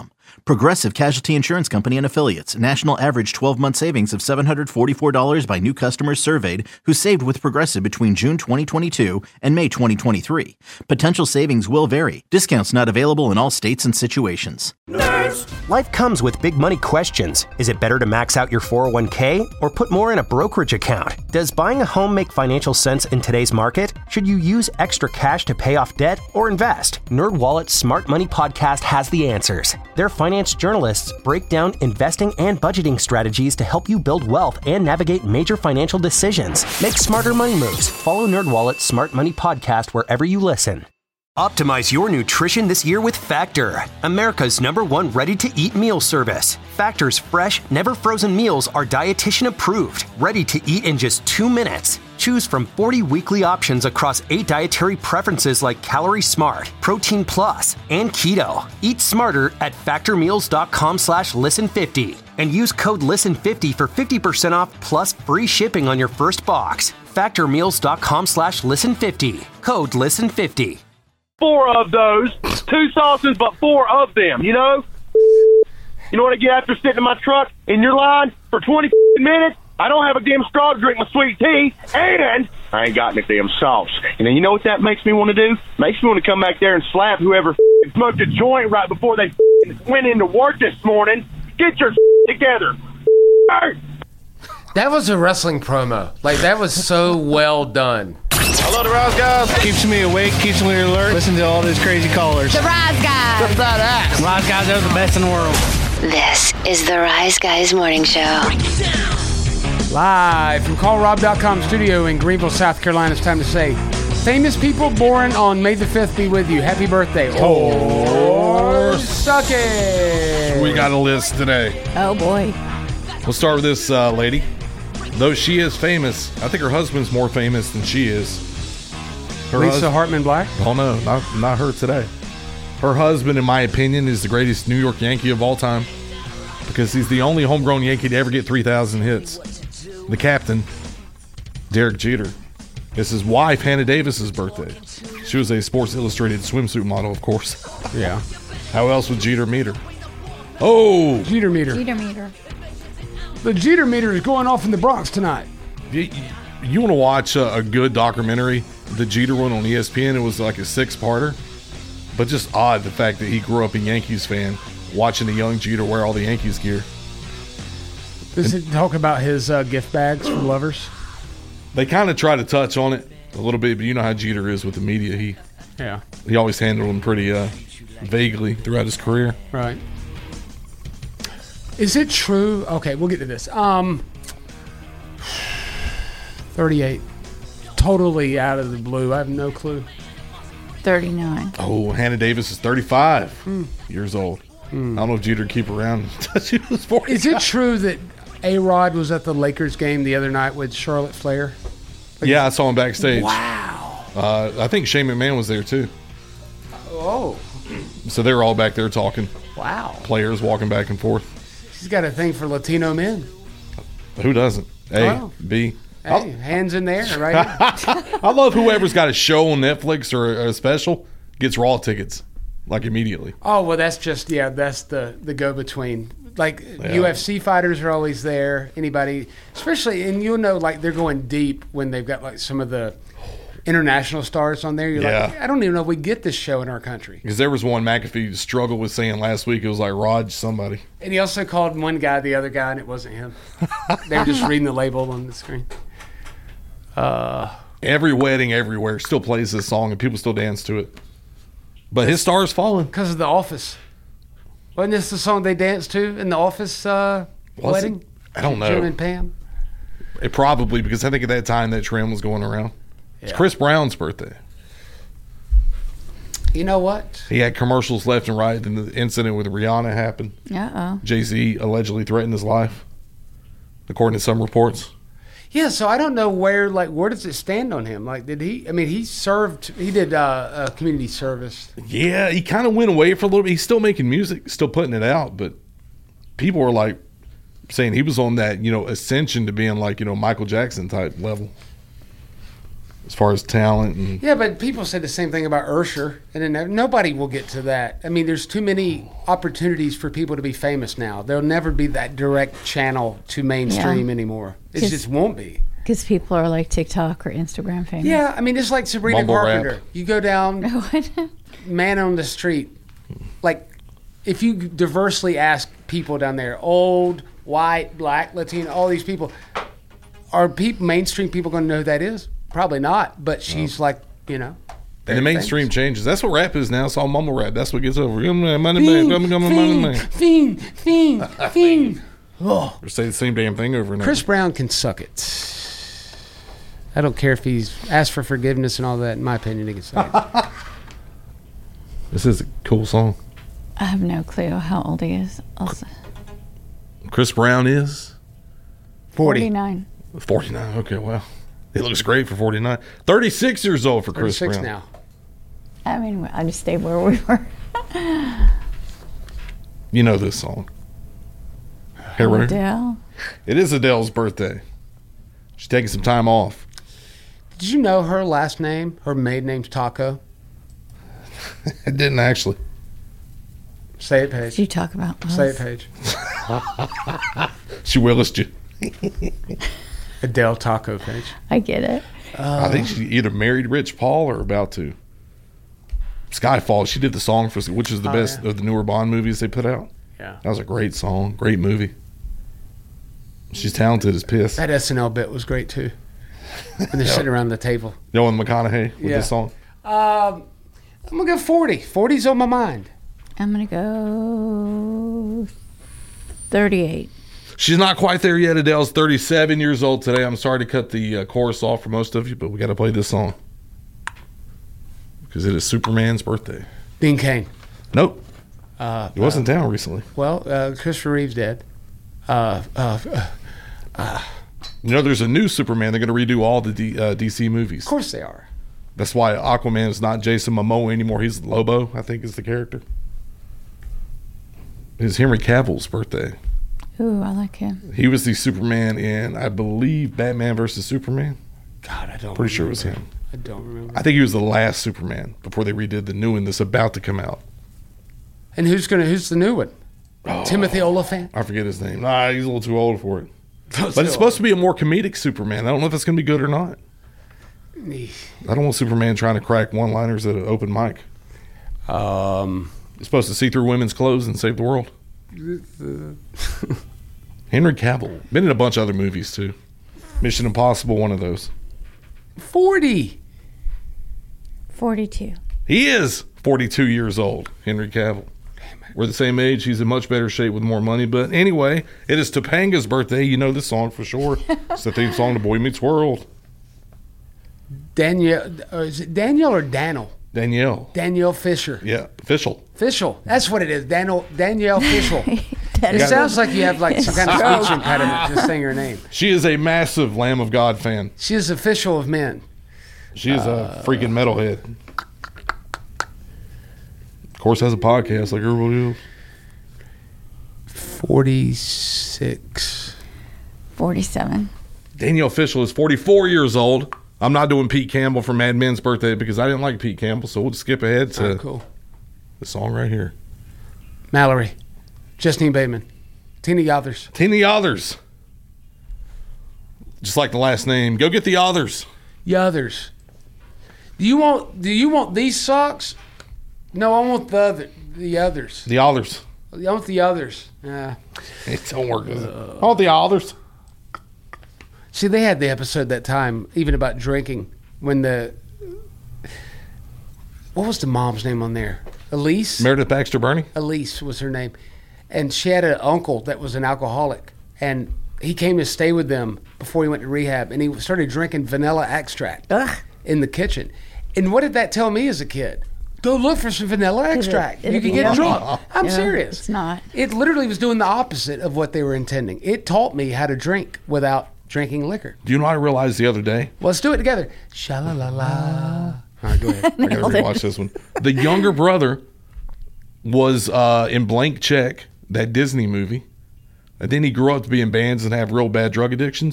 Progressive Casualty Insurance Company and Affiliates. National average twelve-month savings of seven hundred forty-four dollars by new customers surveyed who saved with Progressive between June twenty twenty-two and May twenty twenty-three. Potential savings will vary. Discounts not available in all states and situations. Life comes with big money questions. Is it better to max out your four oh one k or put more in a brokerage account? Does buying a home make financial sense in today's market? Should you use extra cash to pay off debt or invest? NerdWallet's Smart Money Podcast has the answers. Their finance journalists break down investing and budgeting strategies to help you build wealth and navigate major financial decisions. Make smarter money moves. Follow NerdWallet's Smart Money Podcast wherever you listen. Optimize your nutrition this year with Factor, America's number one ready-to-eat meal service. Factor's fresh, never-frozen meals are dietitian approved, ready to eat in just two minutes. Choose from forty weekly options across eight dietary preferences like Calorie Smart, Protein Plus, and Keto. Eat smarter at factormeals.com slash listen50 and use code listen fifty for fifty percent off plus free shipping on your first box. factormeals.com slash listen50. Code listen fifty. Four of those, two sauces, but four of them, you know? You know what I get after sitting in my truck in your line for twenty minutes? I don't have a damn straw to drink my sweet tea, and I ain't got any damn sauce. And then you know what that makes me want to do? Makes me want to come back there and slap whoever smoked a joint right before they went into work this morning. Get your together. That was a wrestling promo. Like, that was so well done. Hello, the Rise Guys. Keeps me awake, keeps me alert. Listen to all these crazy callers. The Rise Guys. What's that ass? Rise Guys are the best in the world. This is the Rise Guys Morning Show. Live from call rob dot com studio in Greenville, South Carolina. It's time to say, famous people born on May the fifth be with you. Happy birthday. Or suck it. We got a list today. Oh, boy. We'll start with this uh, lady. Though she is famous, I think her husband's more famous than she is. Her Lisa hus- Hartman Black? Oh, no, not, not her today. Her husband, in my opinion, is the greatest New York Yankee of all time because he's the only homegrown Yankee to ever get three thousand hits. The captain, Derek Jeter. It's his wife, Hannah Davis's birthday. She was a Sports Illustrated swimsuit model, of course. Yeah. How else would Jeter meet her? Oh! Jeter meter. Jeter meter. The Jeter meter is going off in the Bronx tonight. You, you want to watch a, a good documentary, the Jeter one on E S P N? It was like a six-parter. But just odd the fact that he grew up a Yankees fan, watching a young Jeter wear all the Yankees gear. Does it talk about his uh, gift bags from lovers? They kind of try to touch on it a little bit, but you know how Jeter is with the media. He yeah. He always handled them pretty uh, vaguely throughout his career. Right. Is it true? Okay, we'll get to this. Um, thirty-eight. Totally out of the blue. I have no clue. thirty-nine. Oh, Hannah Davis is thirty-five Hmm. years old. Hmm. I don't know if Jeter would keep around until she was forty. Is it true that A-Rod was at the Lakers game the other night with Charlotte Flair? Like, yeah, I saw him backstage. Wow. Uh, I think Shane McMahon was there too. Oh. So they were all back there talking. Wow. Players walking back and forth. She's got a thing for Latino men. Who doesn't? A, Oh. B. Hey, hands in there, right? I love whoever's got a show on Netflix or a special gets Raw tickets, like immediately. Oh, well, that's just, yeah, that's the, the go-between. Like, Yeah. U F C fighters are always there. Anybody, especially, and you'll know, like, they're going deep when they've got, like, some of the international stars on there. You're Yeah. like, I don't even know if we get this show in our country. Because there was one McAfee struggled with saying last week. It was like Raj somebody. And he also called one guy the other guy, and it wasn't him. They were just reading the label on the screen. Uh, Every wedding everywhere still plays this song, and people still dance to it. But his star is falling. Because of The Office. Wasn't this the song they danced to in The Office uh, Was wedding? it? I don't know. Jim and Pam? It probably, because I think at that time that trend was going around. It's Yeah. Chris Brown's birthday. You know what? He had commercials left and right. Then the incident with Rihanna happened. Uh-oh. Jay-Z allegedly threatened his life, according to some reports. Yeah, so I don't know where, like, where does it stand on him? Like, did he, I mean, he served, he did uh, a community service. Yeah, he kind of went away for a little bit. He's still making music, still putting it out, but people were like saying he was on that, you know, ascension to being like, you know, Michael Jackson type level. as far as talent. And Yeah, but people said the same thing about Ursher, and then there- nobody will get to that. I mean, there's too many opportunities for people to be famous now. There'll never be that direct channel to mainstream Yeah. anymore. It 'Cause- just won't be. Because people are like TikTok or Instagram famous. Yeah, I mean, it's like Sabrina Mumble rap. Carpenter. You go down, man on the street, like if you diversely ask people down there, old, white, black, Latino, all these people, are people mainstream people going to know who that is? Probably not. But she's like, you know. And the mainstream changes. That's what rap is now. It's all mumble rap. That's what gets over. Money man, money Fiend, man, money man. fiend, fiend, fiend, fiend. Oh. Or say the same damn thing over and over. Chris Brown can suck it. I don't care if he's asked for forgiveness and all that. In my opinion, he can suck it. This is a cool song. I have no clue how old he is. Also, Chris Brown is forty-nine. forty-nine. Okay, well, he looks great for forty-nine. thirty-six years old for Chris thirty-six Brown. now. I mean, I just stayed where we were. You know this song. Hey, Ray. Adele. It is Adele's birthday. She's taking some time off. Did you know her last name, her maiden name's Taco? I didn't actually. Say it, Paige. Did you talk about us? Say it, Paige. She willished you. Adele Taco, Paige. I get it. I think she either married Rich Paul or about to. Skyfall. She did the song for, which is the Oh, best yeah. of the newer Bond movies they put out. Yeah. That was a great song, great movie. She's talented as piss. That S N L bit was great too. When they're sitting around the table. Yo, and McConaughey with Yeah. this song. Um, I'm gonna go forty. forty's on my mind. I'm gonna go thirty-eight. She's not quite there yet. Adele's thirty-seven years old today. I'm sorry to cut the uh, chorus off for most of you, but we got to play this song because it is Superman's birthday. Dean Cain. Nope. Uh, He wasn't down recently. Well, uh, Christopher Reeve's dead. Uh, uh, uh, uh, You know, there's a new Superman. They're going to redo all the D, uh, D C movies. of course they are. That's why Aquaman is not Jason Momoa anymore. He's Lobo, I think, is the character. It's Henry Cavill's birthday. Ooh, I like him. He was the Superman in, I believe, Batman versus Superman. God, I don't. Pretty sure it was remember. him. I don't remember. I think he was the last Superman before they redid the new one that's about to come out. And who's gonna? Who's the new one? Timothy Oliphant. I forget his name. Nah, he's a little too old for it. Still But it's supposed to be a more comedic Superman. I don't know if it's going to be good or not. I don't want Superman trying to crack one-liners at an open mic. Um, He's supposed to see through women's clothes and save the world. Henry Cavill. Been in a bunch of other movies, too. Mission Impossible, one of those. forty. forty-two. He is forty-two years old, Henry Cavill. We're the same age. He's in much better shape with more money. But anyway, it is Topanga's birthday. You know this song for sure. It's the theme song to Boy Meets World. Danielle. Uh, is it Danielle or Daniel? Danielle. Danielle Fisher. Yeah, official. Fischel. That's what it is. Daniel Danielle Fischel. That It is- sounds like you have like some kind of Stroke. speech impediment just saying her name. She is a massive Lamb of God fan. She is official of men. She is a freaking metalhead. Of course, has a podcast like everybody else. Forty-six. forty-seven. Danielle Fishel is forty-four years old. I'm not doing Pete Campbell for Mad Men's birthday because I didn't like Pete Campbell, so we'll just skip ahead to Oh, cool. the song right here. Mallory. Justine Bateman. Tina Yothers. Tina Yothers. Just like the last name. Go get the Yothers. Yothers. Do you want? Do you want these socks? No, I want the other. The others. The Yothers. I want the others. Yeah. It don't work, does it? Oh, the Yothers. See, they had the episode that time, even about drinking, when the what was the mom's name on there? Elise. Meredith Baxter Burney. Elise was her name, and she had an uncle that was an alcoholic, and he came to stay with them before he went to rehab, and he started drinking vanilla extract in the kitchen. And what did that tell me as a kid? Go look for some vanilla extract. it- you can it'll get be drunk. yummy. I'm Yeah, serious. it's not. It literally was doing the opposite of what they were intending. It taught me how to drink without drinking liquor. Do you know what I realized the other day? Well, let's do it together. Sha-la-la-la. All right, go ahead. I gotta rewatch this one. The younger brother was uh, in Blank Check, that Disney movie. And then he grew up to be in bands and have real bad drug addictions.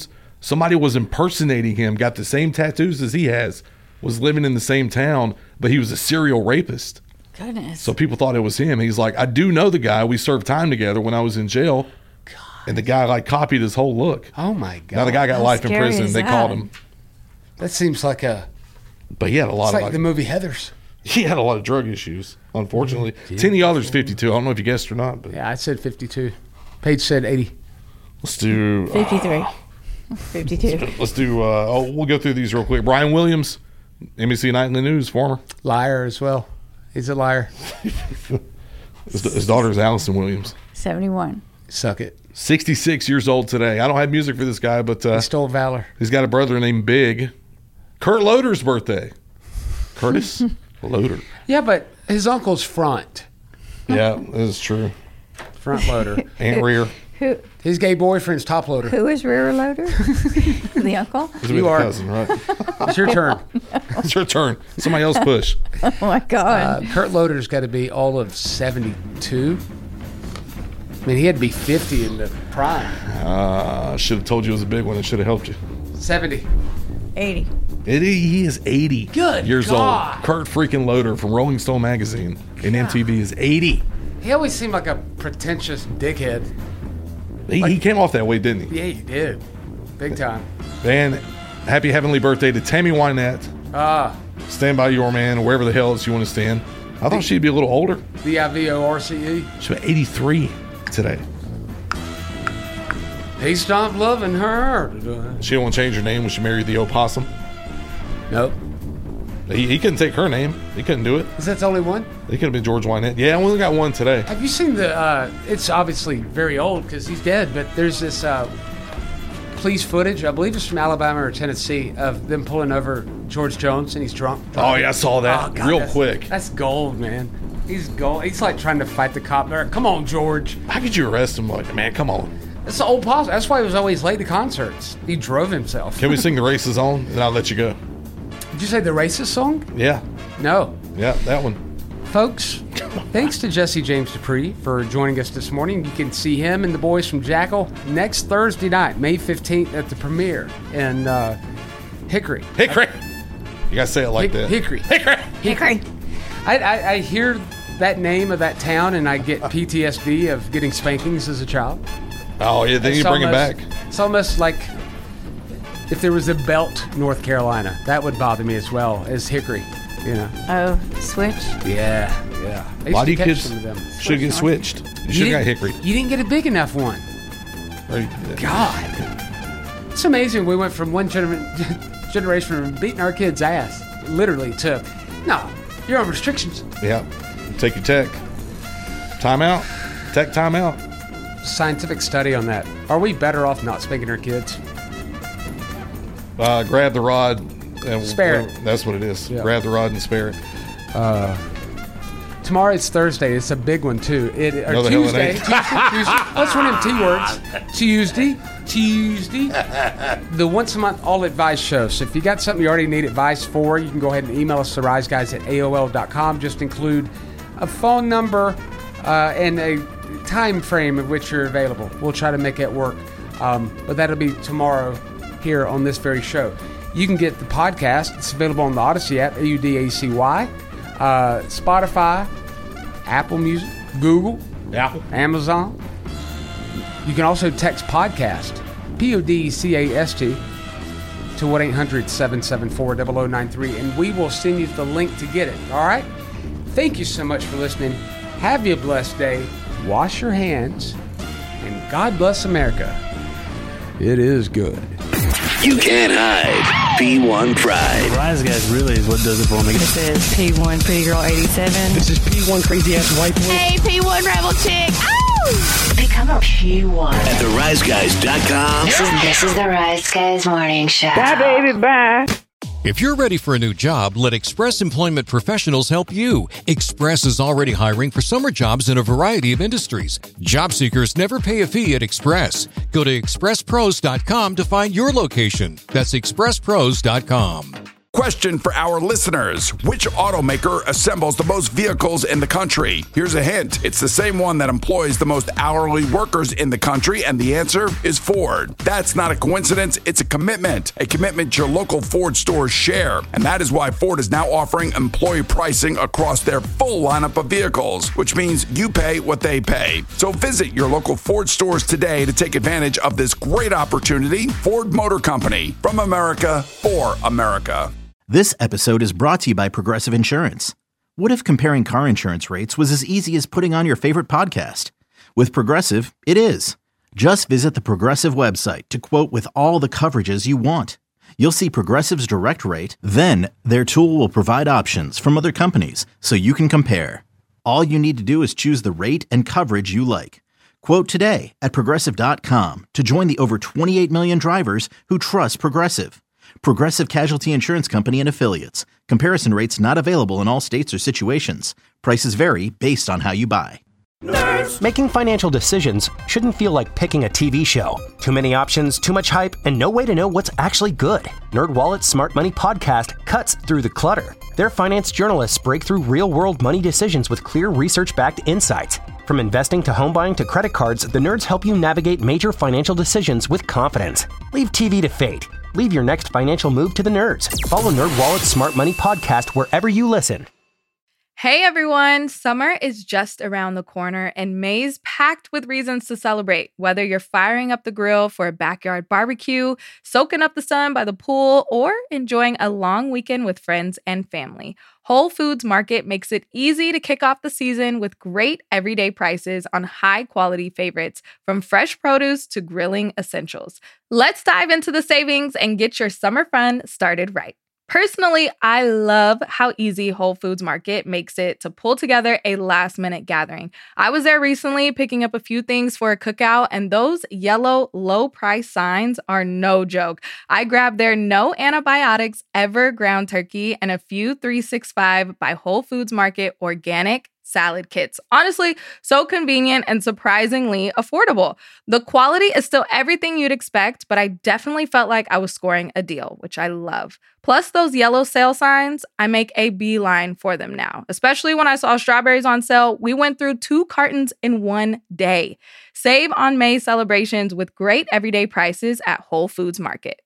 somebody was impersonating him, got the same tattoos as he has, was living in the same town, but he was a serial rapist. Goodness. So people thought it was him. He's like, I do know the guy. We served time together when I was in jail. God. And the guy like copied his whole look. Oh my God. Now the guy got How life in scary prison. is They that? called him. That seems like a. But he had a lot It's of like the movie Heathers. He had a lot of drug issues, unfortunately. Tenny Otter's fifty-two. I don't know if you guessed or not, but Yeah, I said fifty-two. Paige said eighty. let's do fifty-three. fifty-two. let's do uh oh we'll go through these real quick. Brian Williams, N B C Nightly News, former. Liar as well. He's a liar. His, his daughter is Allison Williams. seventy-one. Suck it. sixty-six years old today. I don't have music for this guy, but uh, He stole valor. he's got a brother named Big. Kurt Loder's birthday. Curtis Loder. Yeah, but his uncle's front. Yeah, that is true. Front loader. And rear. Who His gay boyfriend's top loader. who is rear loader? The uncle? This will be You the are. cousin, right? It's your turn. It's your turn. Somebody else push. Oh my God. Uh, Kurt Loder's got to be all of seventy-two. I mean, he had to be fifty in the prime. Uh, should have told you it was a big one. It should have helped you. seventy. eighty. It, he is eighty Good years God. old. Kurt freaking Loder from Rolling Stone magazine and M T V is eighty. He always seemed like a pretentious dickhead. He, he came off that way, didn't he? Yeah, he did. Big time. And happy heavenly birthday to Tammy Wynette. Ah, Stand by your man, wherever the hell else you want to stand. I thought she'd be a little older. V I V O R C E. She's eighty-three today. He stopped loving her. She didn't want to change her name when she married the opossum. Nope. He, he couldn't take her name. He couldn't do it. Is that the only one? He could have been George Wynette. Yeah, I only got one today. Have you seen the, uh, it's obviously very old because he's dead, but there's this uh, police footage, I believe it's from Alabama or Tennessee, of them pulling over George Jones and he's drunk. Oh, yeah, I saw that Oh, God, real that's- quick. That's gold, man. He's gold. He's like trying to fight the cop there. Come on, George. How could you arrest him? Like, man, come on. That's the old posse. That's why he was always late to concerts. He drove himself. Can we sing The Race Is On? And I'll let you go. Did you say the racist song? Yeah. No. Yeah, that one. Folks, thanks to Jesse James Dupree for joining us this morning. You can see him and the boys from Jackal next Thursday night, May fifteenth, at the premiere in uh, Hickory. Hickory. You got to say it like Hick- that. Hickory. Hickory. Hickory. I, I, I hear that name of that town and I get P T S D of getting spankings as a child. Oh, yeah, then It's you bring it almost- back. It's almost like if there was a Belt, North Carolina. That would bother me as well as Hickory, you know. Oh, switch. Yeah, yeah. I A lot of used you to catch kids some of them. should get switched. You should have got didn't- Hickory. You didn't get a big enough one. Right. God. It's amazing. We went from one gener- generation of beating our kids' ass, literally, to, no, you're on restrictions. Yeah. Take your tech. Timeout. Tech timeout. Scientific study on that. Are we better off not spanking our kids? Uh, grab the rod. And Spare it. That's what it is. Yeah. Grab the rod and spare it. Uh, tomorrow it's Thursday. It's a big one, too. It, or No, the hell it Tuesday. ain't. Tuesday, Tuesday. Let's run them T words. Tuesday. Tuesday. The once a month all advice show. So if you got something you already need advice for, you can go ahead and email us, the rise guys at A O L dot com. Just include a phone number uh, and a time frame of which you're available. We'll try to make it work. Um, but that'll be tomorrow here on this very show. You can get the podcast. It's available on the Odyssey app, A U D A C Y, uh, Spotify, Apple Music, Google, yeah. Amazon. You can also text podcast, P O D C A S T, to one eight hundred seven seven four zero zero nine three, and we will send you the link to get it. All right? Thank you so much for listening. Have you a blessed day. Wash your hands, and God bless America. It is good. You can't hide P one Pride. Rise Guys really is what does it for me. This is P one Pretty Girl eighty-seven. This is P one Crazy Ass White Boy. Hey, P one Rebel Chick. Ow! Become a P one. At the rise guys dot com. This is, this is the Rise Guys Morning Show. Bye, baby, bye. If you're ready for a new job, let Express Employment Professionals help you. Express is already hiring for summer jobs in a variety of industries. Job seekers never pay a fee at Express. Go to express pros dot com to find your location. That's express pros dot com. Question for our listeners. Which automaker assembles the most vehicles in the country? Here's a hint. It's the same one that employs the most hourly workers in the country, and the answer is Ford. That's not a coincidence. It's a commitment. A commitment your local Ford stores share. And that is why Ford is now offering employee pricing across their full lineup of vehicles, which means you pay what they pay. So visit your local Ford stores today to take advantage of this great opportunity. Ford Motor Company, from America, for America. This episode is brought to you by Progressive Insurance. What if comparing car insurance rates was as easy as putting on your favorite podcast? With Progressive, it is. Just visit the Progressive website to quote with all the coverages you want. You'll see Progressive's direct rate, then their tool will provide options from other companies so you can compare. All you need to do is choose the rate and coverage you like. Quote today at Progressive dot com to join the over twenty-eight million drivers who trust Progressive. Progressive Casualty Insurance Company and Affiliates. Comparison rates not available in all states or situations. Prices vary based on how you buy. Nerds. Making financial decisions shouldn't feel like picking a T V show. Too many options, too much hype, and no way to know what's actually good. NerdWallet's Smart Money Podcast cuts through the clutter. Their finance journalists break through real-world money decisions with clear research-backed insights. From investing to home buying to credit cards, the nerds help you navigate major financial decisions with confidence. Leave T V to fate. Leave your next financial move to the nerds. Follow NerdWallet's Smart Money Podcast wherever you listen. Hey everyone, summer is just around the corner and May's packed with reasons to celebrate. Whether you're firing up the grill for a backyard barbecue, soaking up the sun by the pool, or enjoying a long weekend with friends and family, Whole Foods Market makes it easy to kick off the season with great everyday prices on high-quality favorites, from fresh produce to grilling essentials. Let's dive into the savings and get your summer fun started right. Personally, I love how easy Whole Foods Market makes it to pull together a last-minute gathering. I was there recently picking up a few things for a cookout, and those yellow low-price signs are no joke. I grabbed their no antibiotics ever ground turkey and a few three sixty-five by Whole Foods Market organic salad kits. Honestly, so convenient and surprisingly affordable. The quality is still everything you'd expect, but I definitely felt like I was scoring a deal, which I love. Plus those yellow sale signs, I make a beeline for them now. Especially when I saw strawberries on sale, we went through two cartons in one day. Save on May celebrations with great everyday prices at Whole Foods Market.